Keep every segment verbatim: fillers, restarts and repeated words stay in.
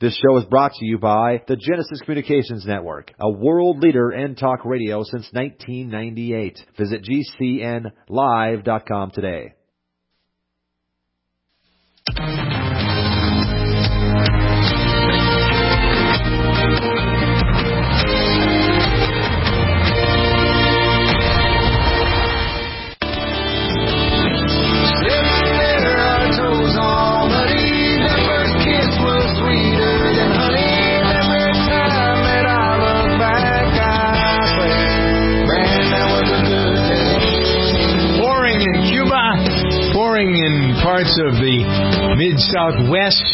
This show is brought to you by the Genesis Communications Network, a world leader in talk radio since nineteen ninety-eight. Visit G C N live dot com today. In parts of the mid-southwest,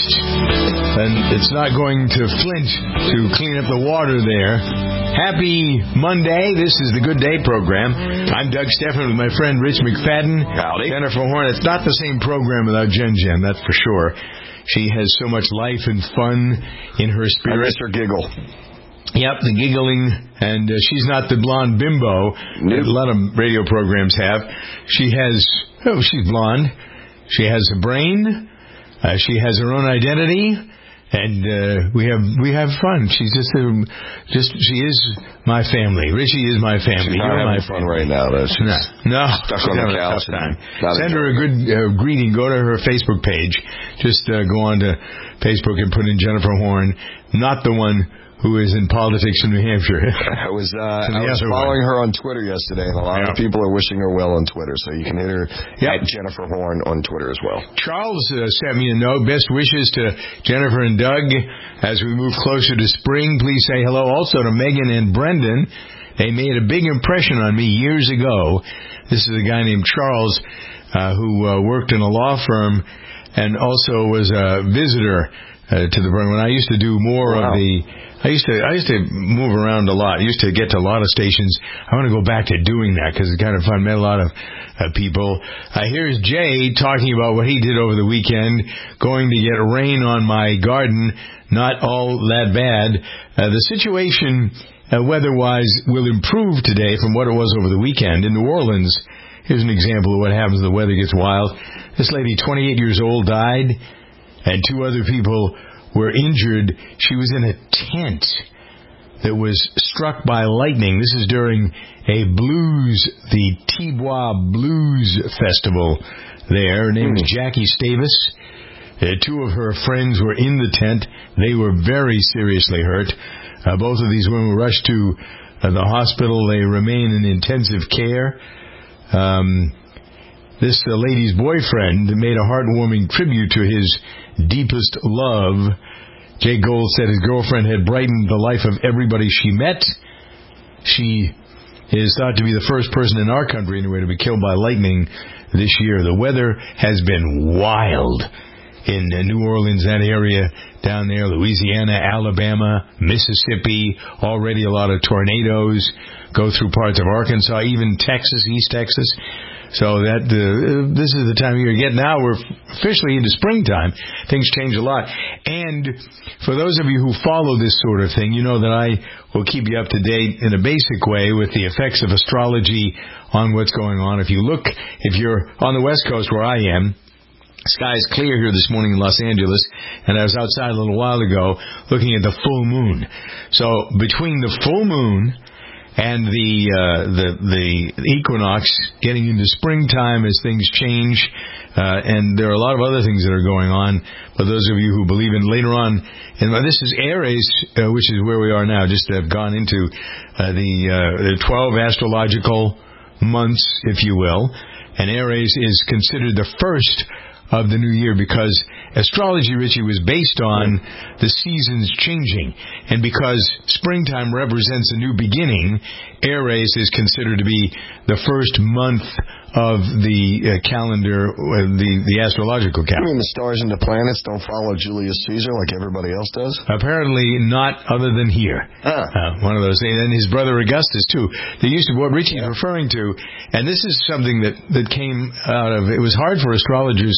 and it's not going to Flint to clean up the water there. Happy Monday. This is the Good Day program. I'm Doug Stephan with my friend Rich McFadden. Howdy. Jennifer Horn. It's not the same program without Jen Jen, that's for sure. She has so much life and fun in her spirit. I miss her giggle. Yep, the giggling, and uh, she's not the blonde bimbo that a lot of radio programs have. She has, oh, she's blonde. She has a brain. Uh, she has her own identity, and uh, we have we have fun. She's just a, just she is my family. Richie is my family. She's not You're having my fun family. right now. Though. She's no, no, stuck on the couch. Send her a good uh, greeting. Go to her Facebook page. Just uh, go on to Facebook and put in Jennifer Horn, not the one who is in politics in New Hampshire. I was uh, I was following one. her on Twitter yesterday, and a lot yeah. of people are wishing her well on Twitter, so you can hit her yep. at Jennifer Horn on Twitter as well. Charles uh, sent me a note. Best wishes to Jennifer and Doug as we move closer to spring. Please say hello also to Megan and Brendan. They made a big impression on me years ago. This is a guy named Charles uh, who uh, worked in a law firm and also was a visitor uh, to the program. When I used to do more wow. of the... I used to I used to move around a lot. I used to get to a lot of stations. I want to go back to doing that because it's kind of fun. Met a lot of uh, people. Uh, here's Jay talking about what he did over the weekend, going to get rain on my garden. Not all that bad. Uh, the situation uh, weather-wise will improve today from what it was over the weekend. In New Orleans, here's an example of what happens when the weather gets wild. This lady, twenty-eight years old, died, and two other people were injured. She was in a tent that was struck by lightning. This is during a blues, the Tibois Blues Festival there. Her name is Jackie Stavis. Uh, two of her friends were in the tent. They were very seriously hurt. Uh, both of these women were rushed to uh, the hospital. They remain in intensive care. Um, this uh, lady's boyfriend made a heartwarming tribute to his deepest love. Jay Gold said his girlfriend had brightened the life of everybody she met. She is thought to be the first person in our country, anyway, to be killed by lightning this year. The weather has been wild in New Orleans, that area down there, Louisiana, Alabama, Mississippi. Already a lot of tornadoes go through parts of Arkansas, even Texas, East Texas. So that uh, this is the time of year. Yet now we're officially into springtime. Things change a lot. And for those of you who follow this sort of thing, you know that I will keep you up to date in a basic way with the effects of astrology on what's going on. If you look, if you're on the West Coast where I am, sky's clear here this morning in Los Angeles, and I was outside a little while ago looking at the full moon. So between the full moon and the uh, the the equinox, getting into springtime as things change, uh, and there are a lot of other things that are going on. But those of you who believe in later on, and this is Aries, uh, which is where we are now. Just have gone into uh, the uh, the twelve astrological months, if you will, and Aries is considered the first of the new year because astrology, Richie, was based on the seasons changing. And because springtime represents a new beginning, Aries is considered to be the first month of the uh, calendar, uh, the, the astrological calendar. You mean the stars and the planets don't follow Julius Caesar like everybody else does? Apparently not, other than here. Huh. Uh, one of those things. And his brother Augustus, too. They used to, what Richie's yeah. referring to, and this is something that, that came out of, it was hard for astrologers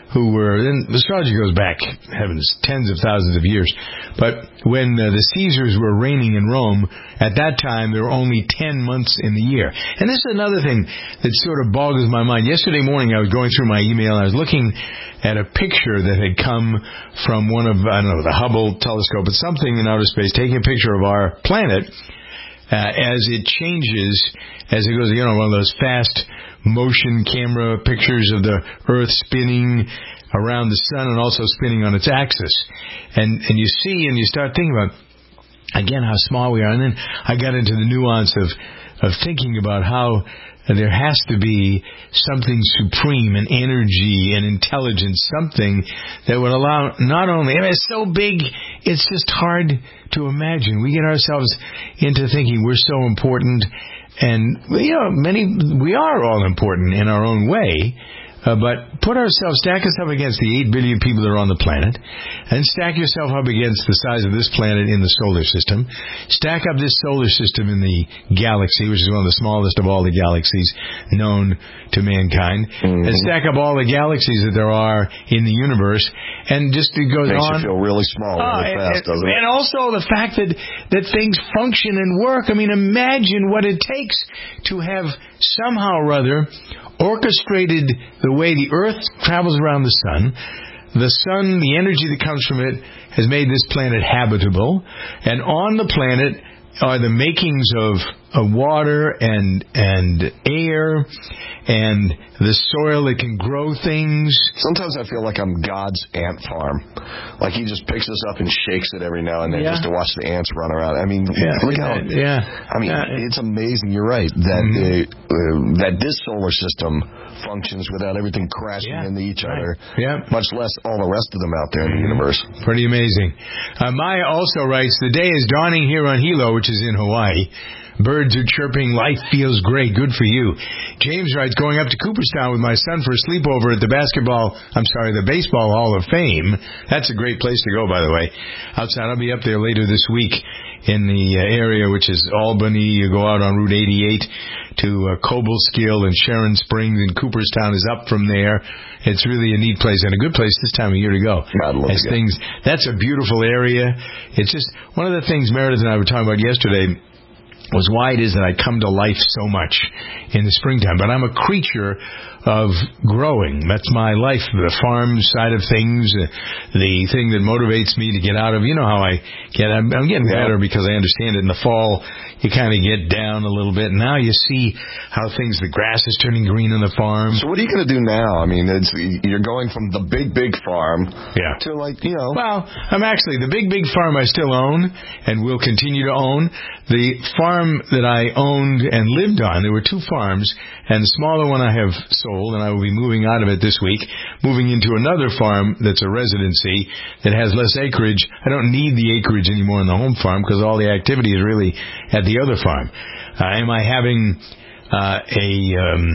who were, and astrology goes back, heavens, tens of thousands of years. But when uh, the Caesars were reigning in Rome, at that time there were only ten months in the year. And this is another thing that sort of boggles my mind. Yesterday morning I was going through my email and I was looking at a picture that had come from one of, I don't know, the Hubble telescope, but something in outer space, taking a picture of our planet uh, as it changes, as it goes, you know, one of those fast motion camera pictures of the Earth spinning around the sun and also spinning on its axis. And and you see and you start thinking about, again, how small we are. And then I got into the nuance of, of thinking about how there has to be something supreme, an energy, an intelligence, something that would allow not only, I mean, it's so big, it's just hard to imagine. We get ourselves into thinking we're so important. And, you know, many, we are all important in our own way, uh, but put ourselves, stack us up against the eight billion people that are on the planet, and stack yourself up against the size of this planet in the solar system. Stack up this solar system in the galaxy, which is one of the smallest of all the galaxies known to mankind, mm-hmm. and stack up all the galaxies that there are in the universe, and just it goes Makes on. Makes you feel really small oh, really fast, and, doesn't it? And also the fact that, that things function and work. I mean, imagine what it takes to have somehow or other orchestrated the way the Earth travels around the sun. The sun, the energy that comes from it, has made this planet habitable. And on the planet are the makings of, of water and and air and the soil that can grow things. Sometimes I feel like I'm God's ant farm. Like he just picks us up and shakes it every now and then yeah. just to watch the ants run around. I mean, yeah, look how... Yeah. I mean, yeah. it's amazing. You're right. That mm-hmm. uh, that this solar system functions without everything crashing yeah. into each right. other. Yeah. Much less all the rest of them out there in the universe. Pretty amazing. Uh, Maya also writes, the day is dawning here on Hilo, which is in Hawaii. Birds are chirping. Life feels great. Good for you. James writes, going up to Cooperstown with my son for a sleepover at the basketball, I'm sorry, the Baseball Hall of Fame. That's a great place to go, by the way. Outside, I'll be up there later this week in the uh, area, which is Albany. You go out on Route eighty-eight to uh, Cobleskill and Sharon Springs, and Cooperstown is up from there. It's really a neat place and a good place this time of year to go. As things, that's a beautiful area. It's just one of the things Meredith and I were talking about yesterday was why it is that I come to life so much in the springtime. But I'm a creature of growing. That's my life, the farm side of things, uh, the thing that motivates me to get out of, you know how I get, I'm, I'm getting yeah. better because I understand it. In the fall, you kind of get down a little bit. Now you see how things, the grass is turning green on the farm. So what are you going to do now? I mean, it's, you're going from the big, big farm yeah. to like, you know. Well, I'm actually, the big, big farm I still own and will continue to own. The farm that I owned and lived on, there were two farms, and the smaller one I have sold, and I will be moving out of it this week, moving into another farm that's a residency that has less acreage. I don't need the acreage anymore in the home farm because all the activity is really at the other farm. Uh, am I having uh, a... Um,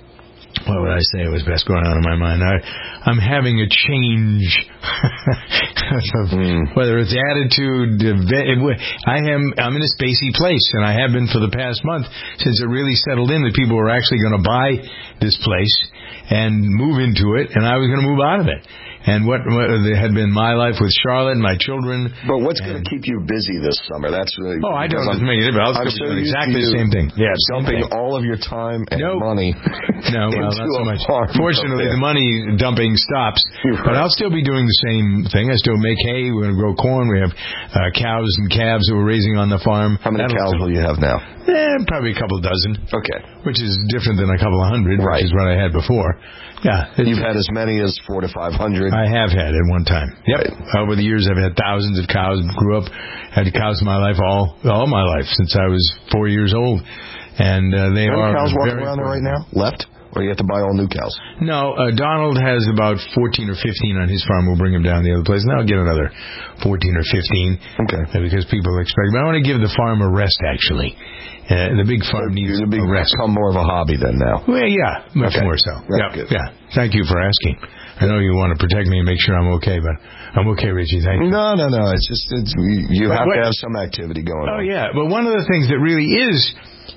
what would I say was best going on in my mind? I, I'm having a change of mm. whether it's attitude. I am. I'm in a spacey place, and I have been for the past month since it really settled in that people were actually going to buy this place and move into it, and I was going to move out of it. And what, what had been my life with Charlotte and my children. But what's going to keep you busy this summer? That's really, oh, I don't know. I'll I'm still so be doing exactly the same thing. Yeah, dumping all of your time and nope. money. No, well, not so much. Fortunately, the money dumping stops. Right. But I'll still be doing the same thing. I still make hay. We're going to grow corn. We have uh, cows and calves that we're raising on the farm. How many That'll cows will you have now? Eh, probably a couple dozen. Okay. Which is different than a couple of hundred, right. which is what I had before. Yeah. You've had as many as four to five hundred. I have had at one time. Yep. Right. Over the years, I've had thousands of cows. Grew up, had cows in my life all all my life since I was four years old, and uh, they are. How many cows walking around there right now? Left? Or you have to buy all new cows? No, uh, Donald has about fourteen or fifteen on his farm. We'll bring him down the other place, and I'll get another fourteen or fifteen. Okay. Uh, because people expect. But I want to give the farm a rest, actually. Uh, the big farm so needs a big rest. Become more of a hobby then now. Well, yeah, much okay. more so. Yeah, yeah. Thank you for asking. I know you want to protect me and make sure I'm okay, but I'm okay, Richie. Thank you. No, no, no. It's just it's, you but have what, to have some activity going oh, on. Oh, yeah. But one of the things that really is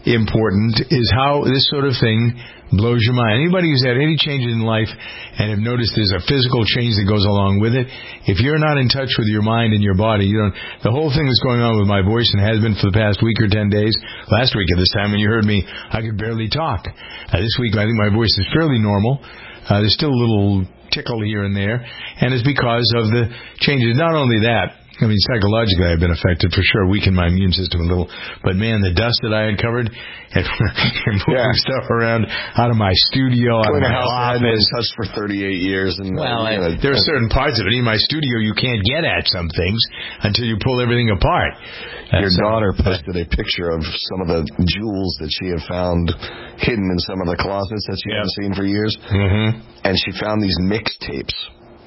important is how this sort of thing blows your mind. Anybody who's had any changes in life and have noticed there's a physical change that goes along with it, if you're not in touch with your mind and your body, you don't. The whole thing that's going on with my voice and has been for the past week or ten days. Last week at this time when you heard me, I could barely talk. Uh, this week I think my voice is fairly normal. Uh, there's still a little tickle here and there, and it's because of the changes. Not only that, I mean, psychologically I've been affected for sure, weakened my immune system a little. But, man, the dust that I uncovered and moving yeah. stuff around out of my studio, out of my house office. I've been touched for thirty-eight years. And, well, uh, you know, there are certain parts of it in my studio you can't get at some things until you pull everything apart. Your That's daughter so, posted a picture of some of the jewels that she had found hidden in some of the closets that she yep. hadn't seen for years. Mm-hmm. And she found these mixtapes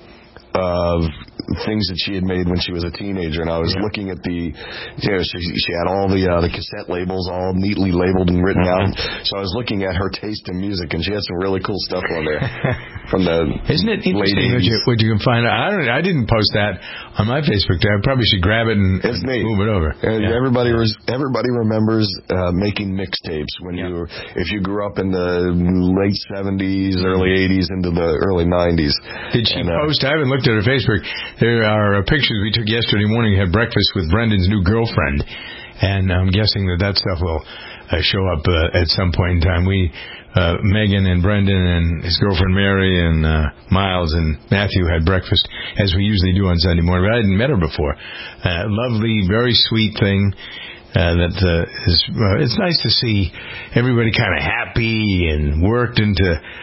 of things that she had made when she was a teenager, and I was yeah. looking at the, you know, she, she had all the uh, the cassette labels all neatly labeled and written mm-hmm. out. So I was looking at her taste in music, and she had some really cool stuff on there from the Isn't it interesting what you, what you can find out? I don't. I didn't post that on my Facebook. I probably should grab it and, and move it over. And yeah. everybody was everybody remembers uh, making mixtapes when yeah. you were, if you grew up in the late seventies, early eighties, into the early nineties. Did she and, uh, post? I haven't looked at her Facebook. There are pictures we took yesterday morning. We had breakfast with Brendan's new girlfriend, and I'm guessing that that stuff will uh, show up uh, at some point in time. We, uh, Megan and Brendan and his girlfriend Mary and uh, Miles and Matthew had breakfast, as we usually do on Sunday morning, but I hadn't met her before. Uh, lovely, very sweet thing. Uh, that uh, is, uh, it's nice to see everybody kind of happy and worked into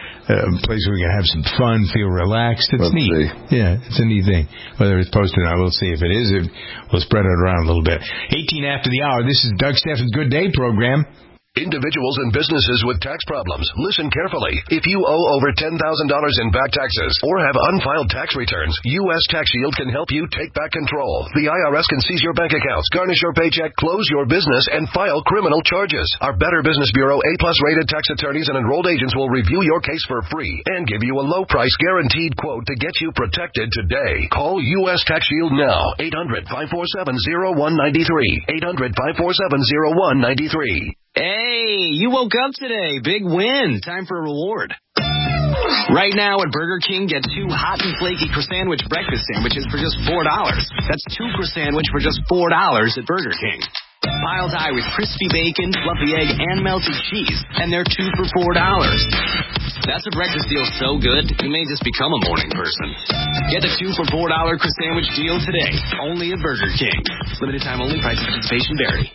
a place where we can have some fun, feel relaxed. It's Let's neat. See. Yeah, it's a neat thing. Whether it's posted or not, we'll see. If it is, it, we'll spread it around a little bit. eighteen after the hour. This is Doug Steffen's Good Day program. Individuals and businesses with tax problems, listen carefully. If you owe over ten thousand dollars in back taxes or have unfiled tax returns, U S Tax Shield can help you take back control. The I R S can seize your bank accounts, garnish your paycheck, close your business, and file criminal charges. Our Better Business Bureau A-plus rated tax attorneys and enrolled agents will review your case for free and give you a low-price guaranteed quote to get you protected today. Call U S Tax Shield now. eight hundred, five four seven, zero one nine three. eight hundred, five four seven, zero one nine three. Hey, you woke up today. Big win. Time for a reward. Right now at Burger King, get two hot and flaky croissant breakfast sandwiches for just four dollars. That's two croissant for just four dollars at Burger King. Piled high with crispy bacon, fluffy egg, and melted cheese. And they're two for four dollars. That's a breakfast deal so good, you may just become a morning person. Get the two for four dollars croissant deal today. Only at Burger King. Limited time only. Price and participation vary.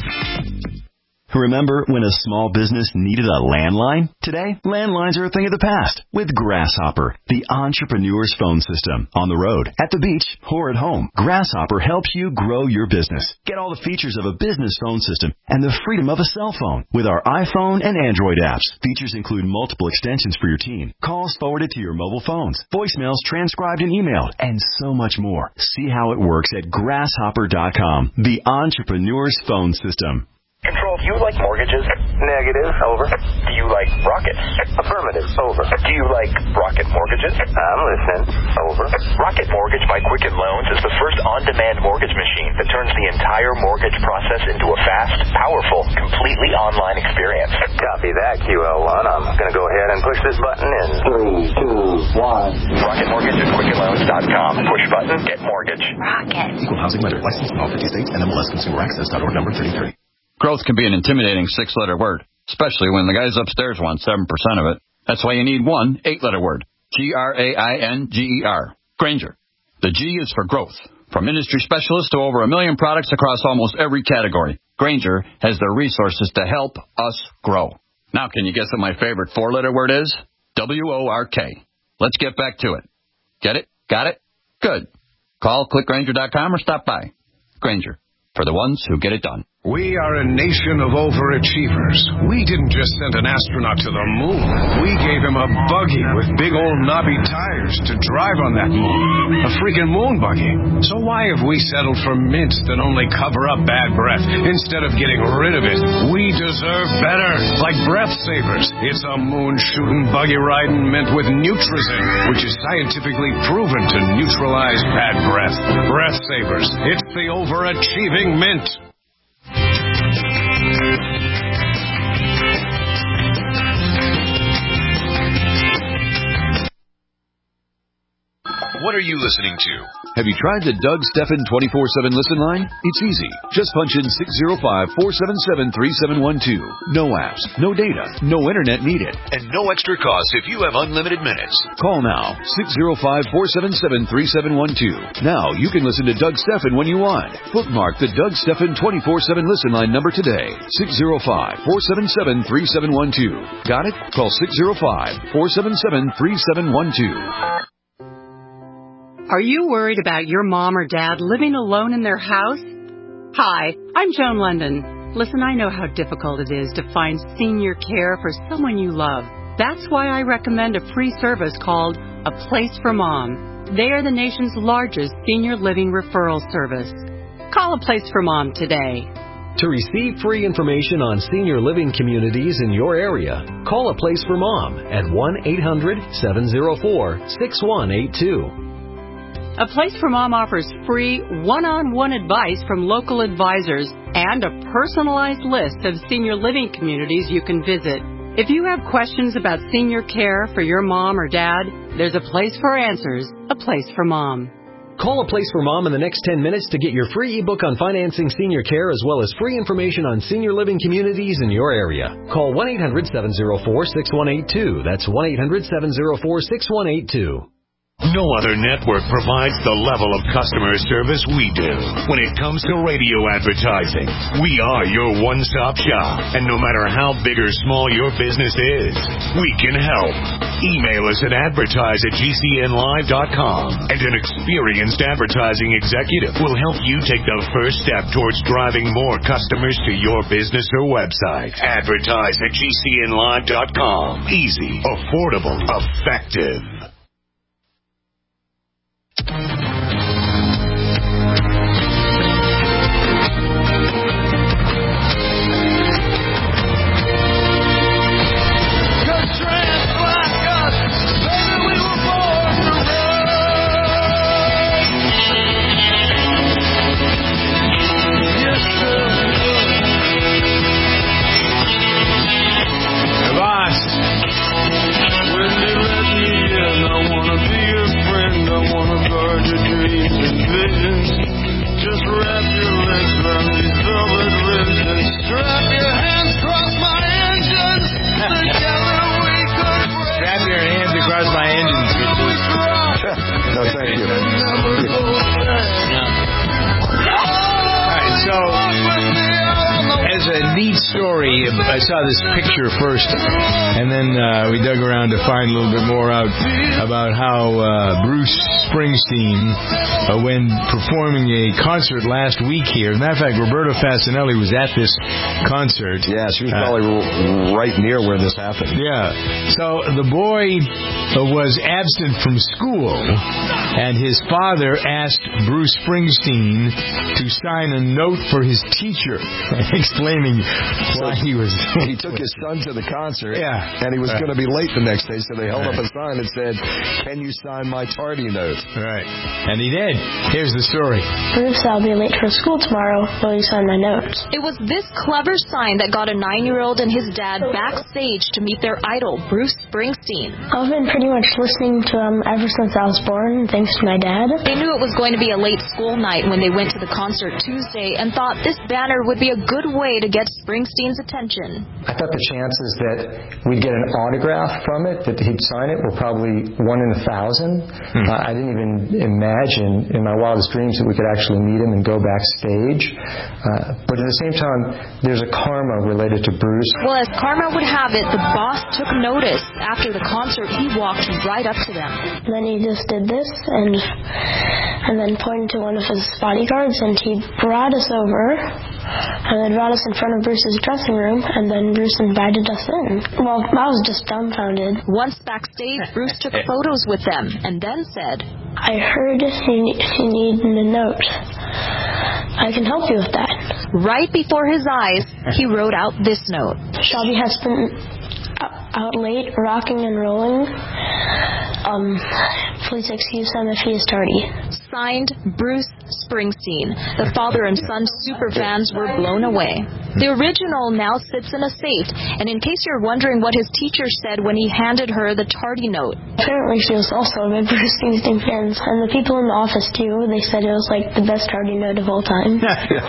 Remember when a small business needed a landline? Today, landlines are a thing of the past with Grasshopper, the entrepreneur's phone system. On the road, at the beach, or at home, Grasshopper helps you grow your business. Get all the features of a business phone system and the freedom of a cell phone with our iPhone and Android apps. Features include multiple extensions for your team, calls forwarded to your mobile phones, voicemails transcribed and emailed, and so much more. See how it works at grasshopper dot com, the entrepreneur's phone system. Control, do you like mortgages? Negative. Over. Do you like Rocket? Affirmative. Over. Do you like Rocket Mortgages? I'm listening. Over. Rocket Mortgage by Quicken Loans is the first on-demand mortgage machine that turns the entire mortgage process into a fast, powerful, completely online experience. Copy that, Q L one. I'm going to go ahead and push this button in. Three, two, one. Rocket Mortgage at quicken loans dot com. Push button, get mortgage. Rocket. Equal housing lender. Licensed in all fifty states. N M L S Consumer Access dot org number thirty-three. Growth can be an intimidating six-letter word, especially when the guys upstairs want seven percent of it. That's why you need one eight-letter word. G R A I N G E R. Grainger. The G is for growth. From industry specialists to over a million products across almost every category, Grainger has the resources to help us grow. Now, can you guess what my favorite four-letter word is? W O R K. Let's get back to it. Get it? Got it? Good. Call click grainger dot com or stop by. Grainger. For the ones who get it done. We are a nation of overachievers. We didn't just send an astronaut to the moon. We gave him a buggy with big old knobby tires to drive on that moon. A freaking moon buggy. So why have we settled for mints that only cover up bad breath instead of getting rid of it? We deserve better. Like Breath Savers. It's a moon-shooting, buggy-riding mint with Nutrizin, which is scientifically proven to neutralize bad breath. Breath Savers. It's the overachieving mint. What are you listening to? Have you tried the Doug Stephan twenty-four seven listen line? It's easy. Just punch in six zero five, four seven seven, three seven one two. No apps, no data, no internet needed, and no extra cost if you have unlimited minutes. Call now, six zero five, four seven seven, three seven one two. Now you can listen to Doug Stephan when you want. Bookmark the Doug Stephan twenty-four seven listen line number today. six zero five, four seven seven, three seven one two. Got it? Call six zero five, four seven seven, three seven one two. Are you worried about your mom or dad living alone in their house? Hi, I'm Joan London. Listen, I know how difficult it is to find senior care for someone you love. That's why I recommend a free service called A Place for Mom. They are the nation's largest senior living referral service. Call A Place for Mom today. To receive free information on senior living communities in your area, call A Place for Mom at one eight hundred, seven zero four, six one eight two. A Place for Mom offers free one-on-one advice from local advisors and a personalized list of senior living communities you can visit. If you have questions about senior care for your mom or dad, there's a place for answers, A Place for Mom. Call A Place for Mom in the next ten minutes to get your free ebook on financing senior care as well as free information on senior living communities in your area. Call one eight hundred, seven zero four, six one eight two. That's one eight hundred, seven zero four, six one eight two. No other network provides the level of customer service we do. When it comes to radio advertising, we are your one-stop shop. And no matter how big or small your business is, we can help. Email us at advertise at G C N live dot com. And an experienced advertising executive will help you take the first step towards driving more customers to your business or website. Advertise at G C N live dot com. Easy, affordable, effective. I saw this picture first, and then uh, we dug around to find a little bit more out about how uh, Bruce Springsteen, uh, when performing a concert last week here, as a matter of fact, Roberta Fasinelli was at this concert. Yeah, she was probably uh, right near where this happened. Yeah. So the boy uh, was absent from school, and his father asked Bruce Springsteen to sign a note for his teacher, explaining why he was... He took his son to the concert, yeah, and he was right. going to be late the next day, so they held right. up a sign that said, "Can you sign my tardy note?" Right. And he did. Here's the story. Bruce, I'll be late for school tomorrow. Will you sign my note? It was this clever sign that got a nine-year-old and his dad backstage to meet their idol, Bruce Springsteen. I've been pretty much listening to him ever since I was born, thanks to my dad. They knew it was going to be a late school night when they went to the concert Tuesday and thought this banner would be a good way to get Springsteen's attention. I thought the chances that we'd get an autograph from it, that he'd sign it, were probably one in a thousand. Hmm. Uh, I didn't even imagine in my wildest dreams that we could actually meet him and go backstage. Uh, but at the same time, there's a karma related to Bruce. Well, as karma would have it, the boss took notice. After the concert, he walked right up to them. And then he just did this and and then pointed to one of his bodyguards, and he brought us over and then brought us in front of Bruce's dressing room, and then Bruce invited us in. Well, I was just dumbfounded. Once backstage, Bruce took photos with them and then said, I heard you need a note. I can help you with that. Right before his eyes, he wrote out this note. Shelby has been out late, rocking and rolling. Um, please excuse him if he is tardy. Signed, Bruce Springsteen. The father and son superfans were blown away. The original now sits in a safe. And in case you're wondering what his teacher said when he handed her the tardy note. Apparently she was also a big Bruce Springsteen fan. And the people in the office, too, they said it was like the best tardy note of all time.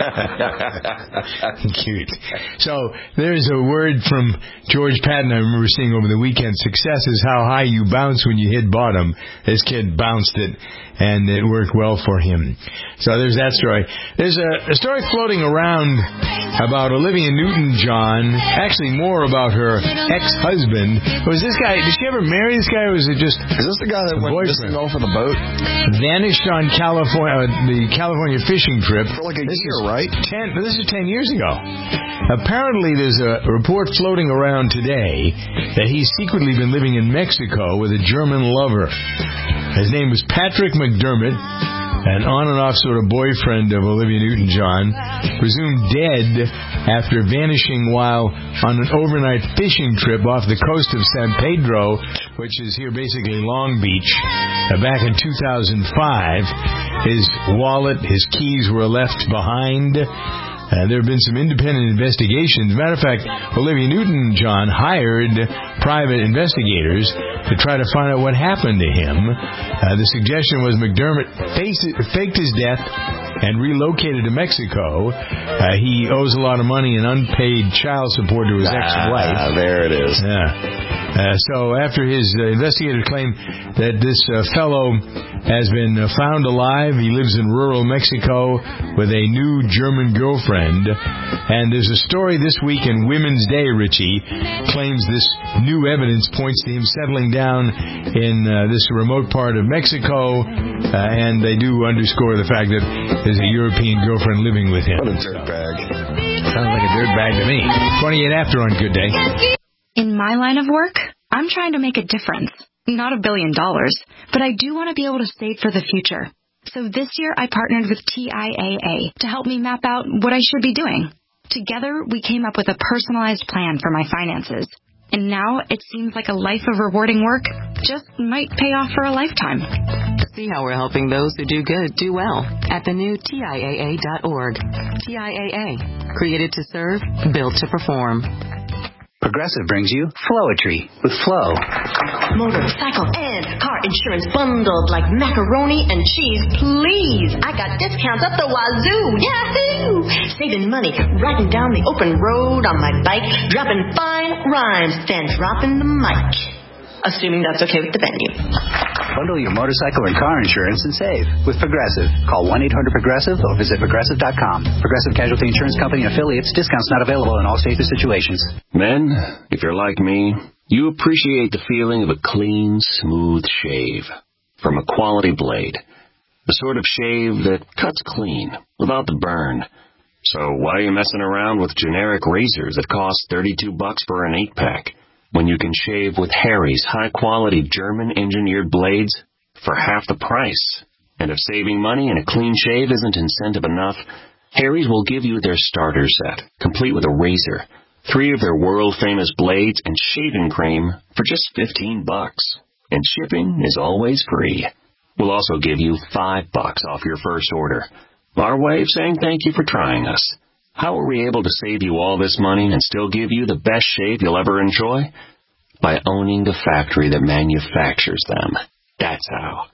Cute. So there's a word from George Patton I remember seeing over the weekend. Success is how high you bounce when you hit bottom. This kid bounced it, and it worked well for him. So there's that story. There's a, a story floating around about Olivia Newton-John, actually more about her ex-husband. Was this guy, did she ever marry this guy, or was it just Is this the guy that went boyfriend? missing off of the boat? Vanished on California, uh, the California fishing trip. For like a this year, is right? Ten, this is ten years ago. Apparently there's a report floating around today that he's secretly been living in Mexico with a German lover. His name was Patrick McDermott, an on and off sort of boyfriend of Olivia Newton-John, presumed dead after vanishing while on an overnight fishing trip off the coast of San Pedro, which is here basically Long Beach, uh, back in two thousand five. His wallet, his keys were left behind. Uh, there have been some independent investigations. Matter of fact, Olivia Newton-John hired private investigators to try to find out what happened to him. Uh, the suggestion was McDermott faced, faked his death and relocated to Mexico. Uh, he owes a lot of money in unpaid child support to his ah, ex-wife. There it is. Yeah. Uh, so after his uh, investigators claim that this uh, fellow has been uh, found alive, he lives in rural Mexico with a new German girlfriend. And there's a story this week in Women's Day, Richie, claims this new evidence points to him settling down in uh, this remote part of Mexico, uh, and they do underscore the fact that there's a European girlfriend living with him. What a dirtbag. Sounds like a dirtbag to me. twenty-eight after on Good Day. In my line of work, I'm trying to make a difference. Not a billion dollars, but I do want to be able to save for the future. So this year I partnered with T I A A to help me map out what I should be doing. Together, we came up with a personalized plan for my finances. And now it seems like a life of rewarding work just might pay off for a lifetime. See how we're helping those who do good do well at the new T I A A dot org. T I A A, created to serve, built to perform. Progressive brings you Flowetry with Flow. Motorcycle and car insurance bundled like macaroni and cheese, please. I got discounts up the wazoo. Yahoo! Saving money, riding down the open road on my bike, dropping fine rhymes, then dropping the mic. Assuming that's okay with the venue. Bundle your motorcycle and car insurance and save with Progressive. Call one eight hundred progressive or visit progressive dot com. Progressive Casualty Insurance Company and affiliates. Discounts not available in all states or situations. Men, if you're like me, you appreciate the feeling of a clean, smooth shave from a quality blade. The sort of shave that cuts clean without the burn. So why are you messing around with generic razors that cost thirty-two bucks for an eight-pack? When you can shave with Harry's high-quality German-engineered blades for half the price. And if saving money and a clean shave isn't incentive enough, Harry's will give you their starter set, complete with a razor, three of their world-famous blades, and shaving cream for just fifteen bucks. And shipping is always free. We'll also give you five bucks off your first order. Our way of saying thank you for trying us. How are we able to save you all this money and still give you the best shave you'll ever enjoy? By owning the factory that manufactures them. That's how.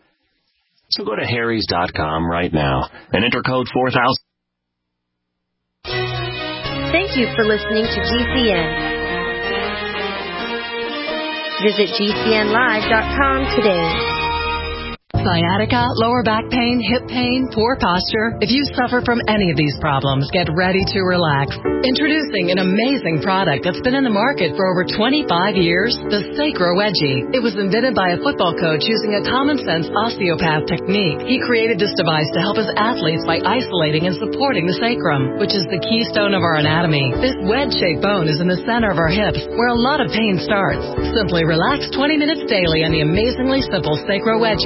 So go to harrys dot com right now and enter code four thousand. Thank you for listening to G C N. Visit G C N live dot com today. Sciatica, lower back pain, hip pain, poor posture. If you suffer from any of these problems, get ready to relax. Introducing an amazing product that's been in the market for over twenty-five years, the Sacro Wedgie. It was invented by a football coach using a common-sense osteopath technique. He created this device to help his athletes by isolating and supporting the sacrum, which is the keystone of our anatomy. This wedge-shaped bone is in the center of our hips, where a lot of pain starts. Simply relax twenty minutes daily on the amazingly simple Sacro Wedgie and let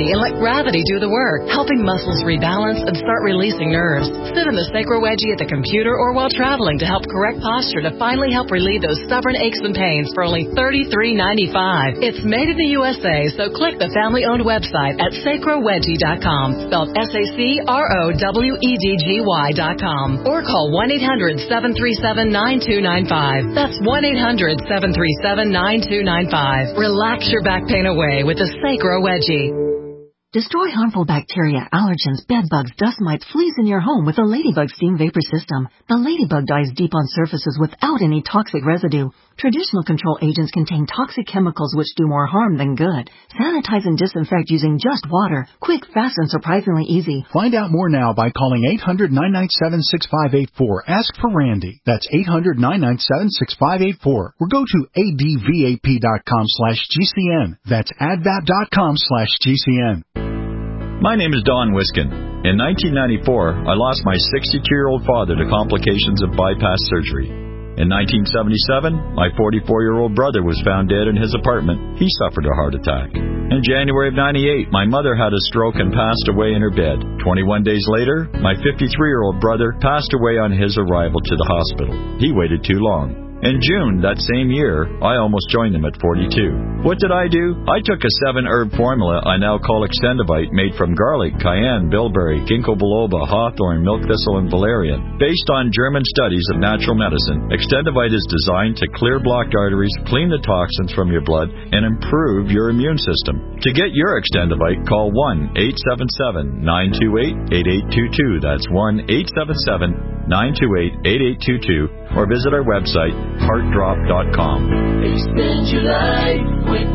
gravity do the work, helping muscles rebalance and start releasing nerves. Sit in the Sacro Wedgie at the computer or while traveling to help correct posture to finally help relieve those stubborn aches and pains for only thirty-three ninety-five. It's made in the U S A, so click the family-owned website at sacro wedgie dot com, spelled S A C R O W E D G Y dot com, or call one eight hundred seven three seven nine two nine five. That's one eight hundred seven three seven nine two nine five. Relax your back pain away with the Sacro Wedgie. Destroy harmful bacteria, allergens, bed bugs, dust mites, fleas in your home with the Ladybug Steam Vapor System. The Ladybug dives deep on surfaces without any toxic residue. Traditional control agents contain toxic chemicals which do more harm than good. Sanitize and disinfect using just water. Quick, fast, and surprisingly easy. Find out more now by calling eight hundred nine nine seven six five eight four. Ask for Randy. That's eight hundred nine nine seven six five eight four. Or go to advap dot com slash GCN. That's advap dot com slash GCN. My name is Don Wiskin. In nineteen ninety-four, I lost my sixty-two-year-old father to complications of bypass surgery. In nineteen seventy-seven, my forty-four-year-old brother was found dead in his apartment. He suffered a heart attack. In January of ninety-eight, my mother had a stroke and passed away in her bed. twenty-one days later, my fifty-three-year-old brother passed away on his arrival to the hospital. He waited too long. In June that same year, I almost joined them at forty-two. What did I do? I took a seven-herb formula I now call Extendivite, made from garlic, cayenne, bilberry, ginkgo biloba, hawthorn, milk thistle, and valerian. Based on German studies of natural medicine, Extendivite is designed to clear blocked arteries, clean the toxins from your blood, and improve your immune system. To get your Extendivite, call one eight seven seven nine two eight eight eight two two. That's one eight seven seven nine two eight eight eight two two, or visit our website, heart drop dot com. Expand your life with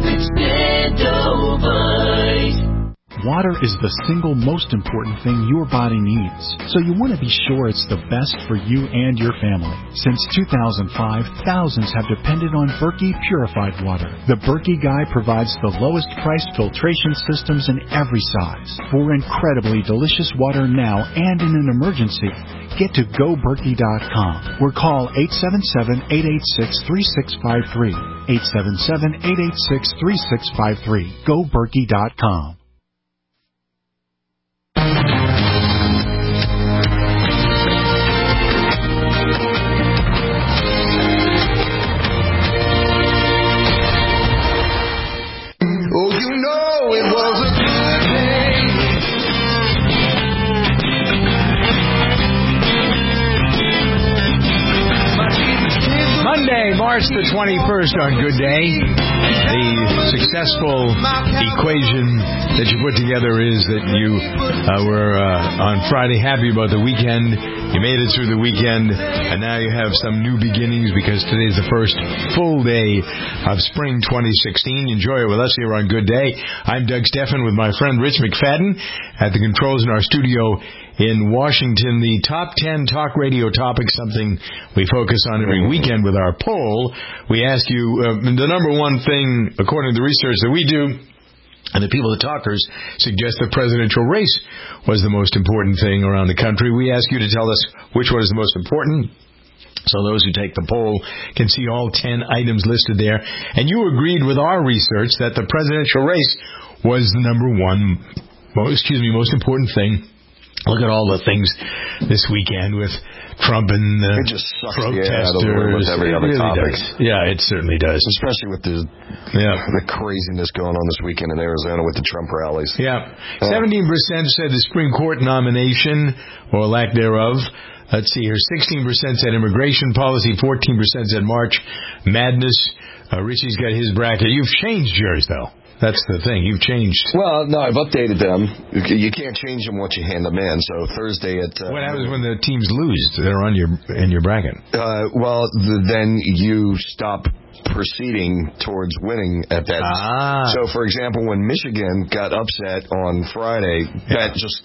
Extendivite. Water is the single most important thing your body needs, so you want to be sure it's the best for you and your family. Since two thousand five, thousands have depended on Berkey purified water. The Berkey Guy provides the lowest priced filtration systems in every size. For incredibly delicious water now and in an emergency, get to go berkey dot com or call eight seven seven eight eight six three six five three. eight seven seven eight eight six three six five three. go berkey dot com. Oh, you know it was a good day. Monday, March the twenty-first on Good Day. The successful equation that you put together is that you uh, were uh, on Friday happy about the weekend. You made it through the weekend, and now you have some new beginnings because today's the first full day of spring twenty sixteen. Enjoy it with us here on Good Day. I'm Doug Steffen with my friend Rich McFadden at the controls in our studio in Washington. The top ten talk radio topics, something we focus on every weekend with our poll. We ask you uh, the number one thing, according to the research that we do, and the people, the talkers, suggest the presidential race was the most important thing around the country. We ask you to tell us which one is the most important. So those who take the poll can see all ten items listed there. And you agreed with our research that the presidential race was the number one, well, excuse me, most important thing. Look at all the things this weekend with Trump and uh, it just sucks protesters. The air out of with every other it really topic. Does. Yeah, it certainly does. Especially with the yeah. the craziness going on this weekend in Arizona with the Trump rallies. Yeah. Seventeen uh, percent said the Supreme Court nomination or lack thereof. Let's see here. Sixteen percent said immigration policy. Fourteen percent said March Madness. Uh, Richie's got his bracket. You've changed yours though. That's the thing. You've changed. Well, no, I've updated them. You can't change them once you hand them in. So Thursday at uh, what happens when the teams lose? They're on your in your bracket. Uh, well, the, then you stop proceeding towards winning at that. Ah. So, for example, when Michigan got upset on Friday, yeah. that just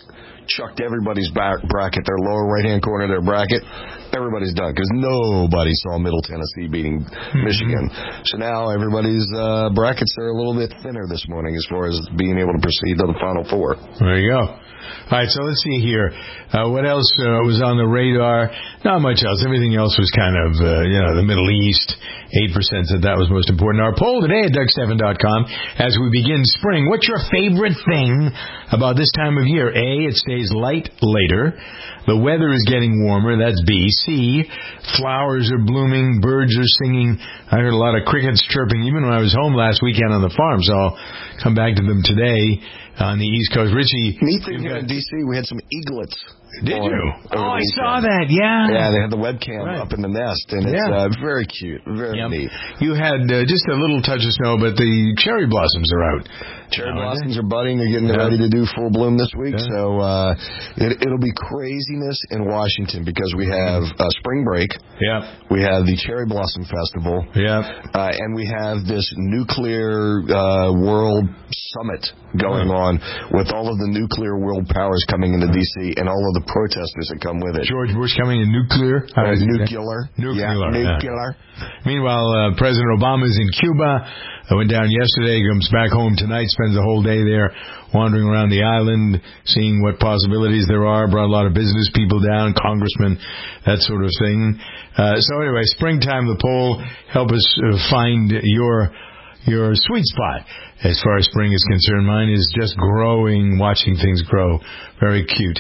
chucked everybody's back bracket, their lower right-hand corner of their bracket. Everybody's done because nobody saw Middle Tennessee beating mm-hmm. Michigan. So now everybody's uh, brackets are a little bit thinner this morning as far as being able to proceed to the Final Four. There you go. All right, so let's see here. Uh, what else uh, was on the radar? Not much else. Everything else was kind of, uh, you know, the Middle East. eight percent said that was most important. Our poll today at Doug Stephan dot com as we begin spring. What's your favorite thing about this time of year? A, it stays light later. The weather is getting warmer. That's B. C, flowers are blooming. Birds are singing. I heard a lot of crickets chirping even when I was home last weekend on the farm, so I'll come back to them today on the East Coast. Richie. Neat thing here in D C, we had some eaglets. Did you? Oh, I saw that, yeah. Yeah, they had the webcam right. up in the nest, and it's yeah. uh, very cute, very yep. neat. You had uh, just a little touch of snow, but the cherry blossoms are out. Cherry blossoms are budding. They're getting yeah. ready to do full bloom this week, yeah. so uh, it, it'll be craziness in Washington because we have uh, spring break. Yeah. We have the Cherry Blossom Festival. Yeah. Uh, and we have this nuclear uh, world summit going oh. on with all of the nuclear world powers coming into D C and all of the protesters that come with it. George Bush coming in nuclear. Uh, nuclear. Nuclear. Yeah, nuclear. Yeah. Meanwhile, uh, President Obama is in Cuba. I went down yesterday, comes back home tonight, spends the whole day there wandering around the island, seeing what possibilities there are, brought a lot of business people down, congressmen, that sort of thing. Uh, so anyway, springtime, the poll, help us uh, find your your sweet spot as far as spring is concerned. Mine is just growing, watching things grow. Very cute.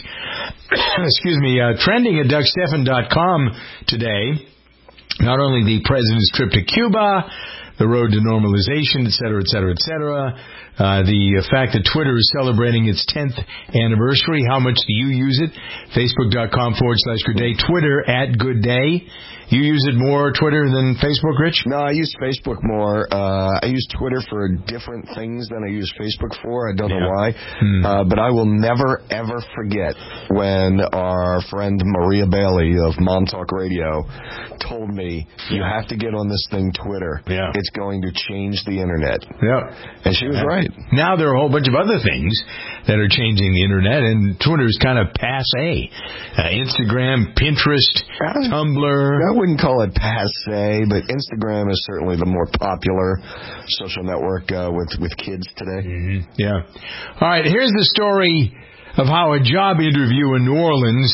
Excuse me. Uh, trending at Doug Stephan dot com today, not only the president's trip to Cuba, the road to normalization, et cetera, et cetera, et cetera. Uh, the uh, fact that Twitter is celebrating its tenth anniversary. How much do you use it? Facebook.com forward slash Good Day. Twitter at Good Day. You use it more, Twitter, than Facebook, Rich? No, I use Facebook more. Uh, I use Twitter for different things than I use Facebook for. I don't yeah. know why. Hmm. Uh, but I will never, ever forget when our friend Maria Bailey of Mom Talk Radio told me, you have to get on this thing, Twitter. Yeah. It's going to change the Internet. Yeah. And she was yeah. right. Now there are a whole bunch of other things that are changing the Internet, and Twitter is kind of passe. Uh, Instagram, Pinterest, uh, Tumblr. I wouldn't call it passe, but Instagram is certainly the more popular social network uh, with, with kids today. Mm-hmm. Yeah. All right, here's the story of how a job interview in New Orleans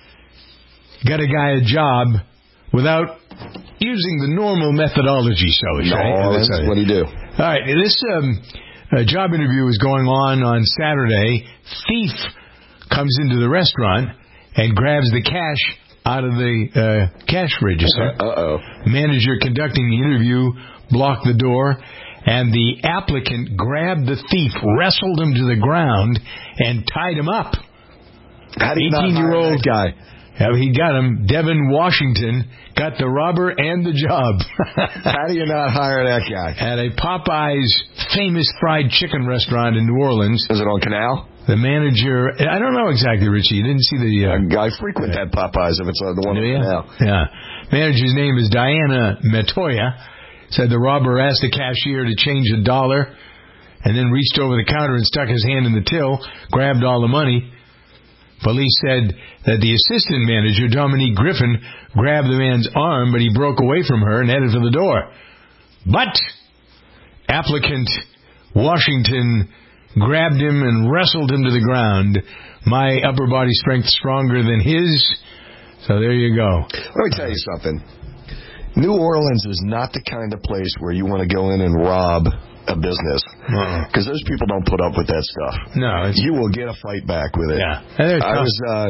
got a guy a job without using the normal methodology, shall we say. No, that's what do you do? All right, this um, uh, job interview is going on on Saturday. Thief comes into the restaurant and grabs the cash out of the uh, cash register. Uh-oh. Manager conducting the interview blocked the door, and the applicant grabbed the thief, wrestled him to the ground, and tied him up. How do you eighteen-year-old guy. Yeah, he got him. Devin Washington got the robber and the job. How do you not hire that guy? At a Popeye's famous fried chicken restaurant in New Orleans. Is it on Canal? The manager, I don't know exactly, Richie. You didn't see the... Uh, I frequent uh, that Popeyes if it's uh, the one on yeah, Canal. Yeah. Manager's name is Diana Metoya. Said the robber asked the cashier to change a dollar and then reached over the counter and stuck his hand in the till, grabbed all the money. Police said that the assistant manager, Dominique Griffin, grabbed the man's arm, but he broke away from her and headed for the door. But applicant Washington grabbed him and wrestled him to the ground. My upper body strength stronger than his. So there you go. Let me tell you something. New Orleans is not the kind of place where you want to go in and rob a business. Because uh-uh. those people don't put up with that stuff. No. It's... You will get a fight back with it. Yeah. I was, uh,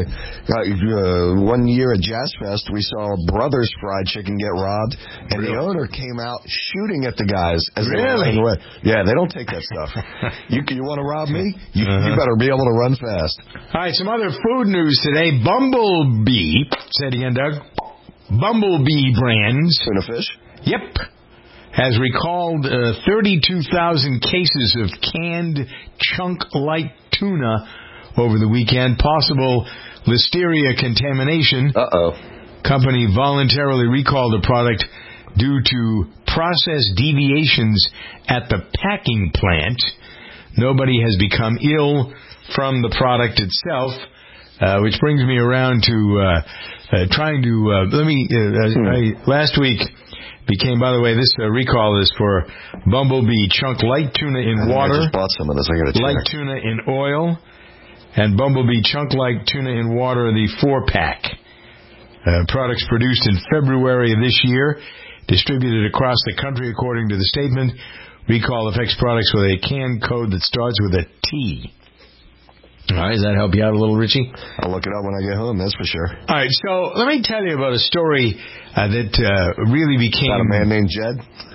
uh, one year at Jazz Fest, we saw Brothers Fried Chicken get robbed, and really? the owner came out shooting at the guys as really? they were running away. Yeah, they don't take that stuff. you you want to rob me? You, uh-huh. you better be able to run fast. All right, some other food news today. Bumblebee, say it again, Doug. Bumblebee Brands. Tuna fish? Yep. Has recalled uh, thirty-two thousand cases of canned chunk-like tuna over the weekend. Possible listeria contamination. Uh-oh. Company voluntarily recalled the product due to process deviations at the packing plant. Nobody has become ill from the product itself. uh, which brings me around to uh, uh, trying to, uh, let me, uh, hmm. I, last week became, by the way, this uh, recall is for Bumblebee Chunk Light Tuna in I Water. I just bought some of this. I got to check. Light Tuna in Oil, and Bumblebee Chunk Light Tuna in Water, the four-pack. Uh, products produced in February of this year, distributed across the country according to the statement. Recall affects products with a can code that starts with a T. All right, does that help you out a little, Richie? I'll look it up when I get home, that's for sure. All right, so let me tell you about a story uh, that uh, really became... About a man named Jed?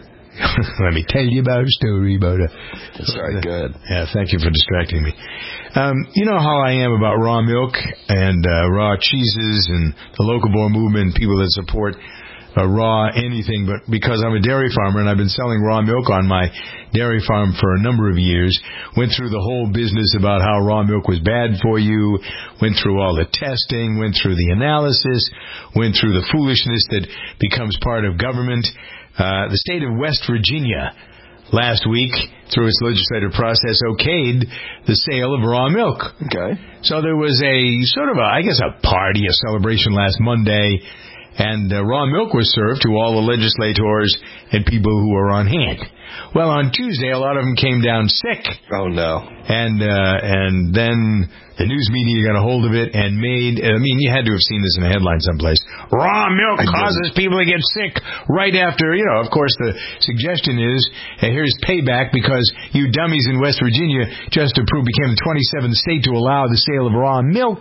Let me tell you about a story about a... That's right, good. Yeah, thank you for distracting me. Um, you know how I am about raw milk and uh, raw cheeses and the local boar movement, people that support uh, raw anything, but because I'm a dairy farmer and I've been selling raw milk on my dairy farm for a number of years, went through the whole business about how raw milk was bad for you, went through all the testing, went through the analysis, went through the foolishness that becomes part of government. Uh, the state of West Virginia last week, through its legislative process, okayed the sale of raw milk. Okay. So there was a sort of a, I guess, a party, a celebration last Monday, and uh, raw milk was served to all the legislators and people who were on hand. Well, on Tuesday, a lot of them came down sick. Oh, no. And uh, and then the news media got a hold of it and made, I mean, you had to have seen this in a headline someplace. Raw milk causes people to get sick right after, you know, of course, the suggestion is, uh, here's payback because you dummies in West Virginia just approved, became the twenty-seventh state to allow the sale of raw milk.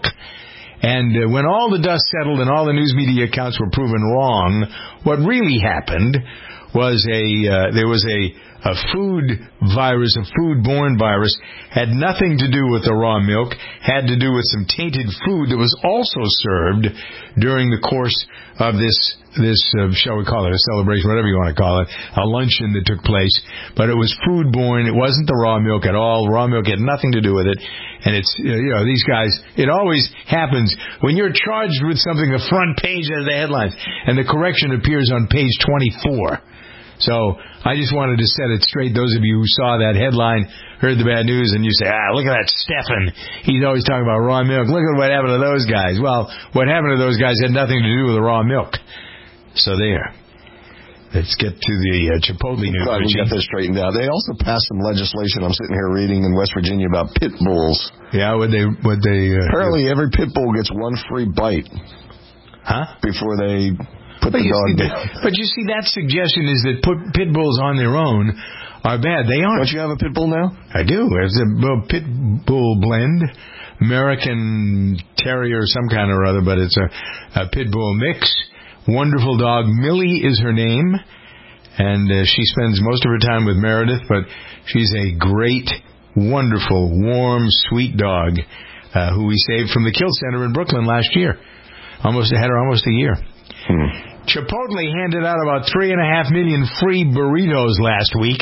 And uh, when all the dust settled and all the news media accounts were proven wrong, what really happened was a uh, there was a, a food virus, a food-borne virus, had nothing to do with the raw milk, had to do with some tainted food that was also served during the course of this, this uh, shall we call it a celebration, whatever you want to call it, a luncheon that took place. But it was food-borne. It wasn't the raw milk at all. Raw milk had nothing to do with it. And it's, you know, these guys, it always happens when you're charged with something, the front page of the headlines, and the correction appears on page twenty-four. So I just wanted to set it straight. Those of you who saw that headline, heard the bad news, and you say, ah, look at that Stefan. He's always talking about raw milk. Look at what happened to those guys. Well, what happened to those guys had nothing to do with the raw milk. So there. Let's get to the uh, Chipotle news. Glad we got this straightened out. They also passed some legislation, I'm sitting here reading, in West Virginia about pit bulls. Yeah, would they... Would they uh, Apparently every pit bull gets one free bite. Huh? Before they... Put But the you, dog see, down. that, but you see, that suggestion is that put pit bulls on their own are bad. They aren't. Don't you have a pit bull now? I do. It's a well, pit bull blend, American Terrier, some kind or other, but it's a, a pit bull mix. Wonderful dog. Millie is her name, and uh, she spends most of her time with Meredith, but she's a great, wonderful, warm, sweet dog uh, who we saved from the Kill Center in Brooklyn last year. Almost had her almost a year. Hmm. Chipotle handed out about three and a half million free burritos last week.